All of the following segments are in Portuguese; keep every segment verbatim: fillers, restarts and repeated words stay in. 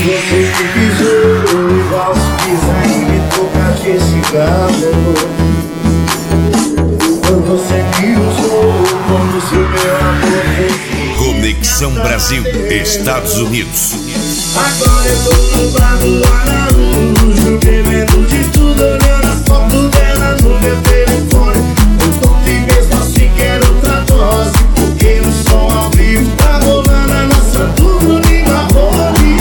você que pisou, igual se quiser e me tocar de cigarro. Quando você me usou, quando se meu amor fez. Conexão Brasil, Estados Unidos. Agora eu tô no bar do Araújo, bebendo de tudo, olhando a foto dela no meu telefone. Eu tô e mesmo assim quero outra dose, porque no som ao vivo tá rolando a nossa dupla de Marrone.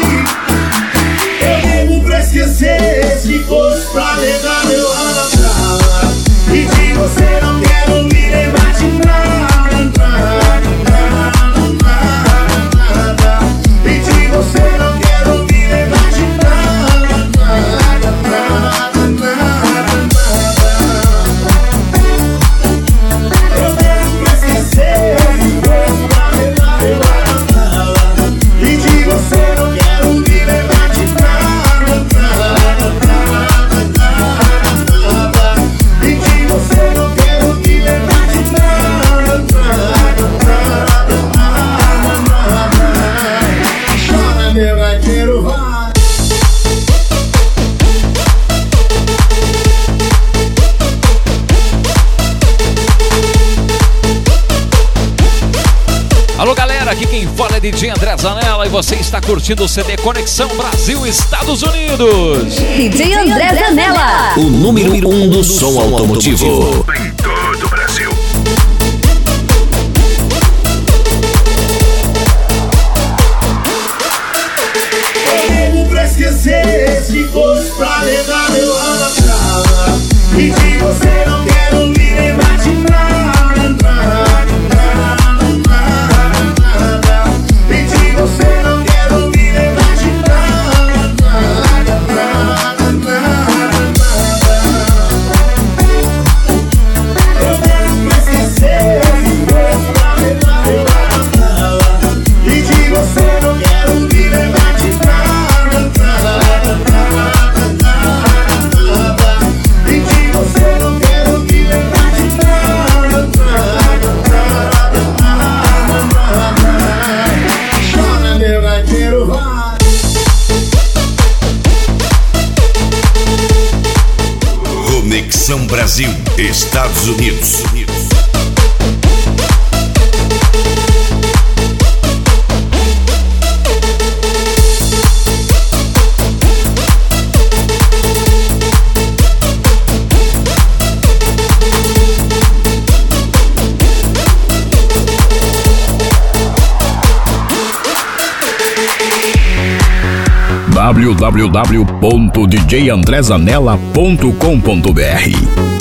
Eu bebo pra esquecer, se fosse pra levar meu ralo pra lá. E de você não quero me lembrar de nada, nada, nada, nada, nada. E de você não quero me lembrar de nada, nada, nada, nada, nada. Eu bebo pra esquecer, se fosse pra levar meu ralo pra lá. E de você não quero me lembrar de nada, nada, nada, nada, nada. E de você não quero me lembrar de nada, nada, nada, nada, nada. Chora, meu gaiteiro, vai. Alô galera, aqui quem fala é D J André Zanella e você está curtindo o C D Conexão Brasil Estados Unidos. D J André Zanella, o número um do som automotivo. Em todo o Brasil. Eu bebo pra esquecer, se fosse pra levar meu ralo pra lá. E de você não quero me lembrar de nada, nada, nada, nada, nada. E de você não quero me lembrar de nada, nada, nada, nada, nada. Eu bebo pra esquecer, se fosse pra levar meu ralo pra lá. E de você não quero me lembrar de nada, nada, nada, nada, nada. E de você não quero me lembrar de nada, nada, nada, nada, nada. Chora, meu gaiteiro, vai. Conexão Brasil, Estados Unidos. w w w ponto d j andré zanella ponto com ponto b r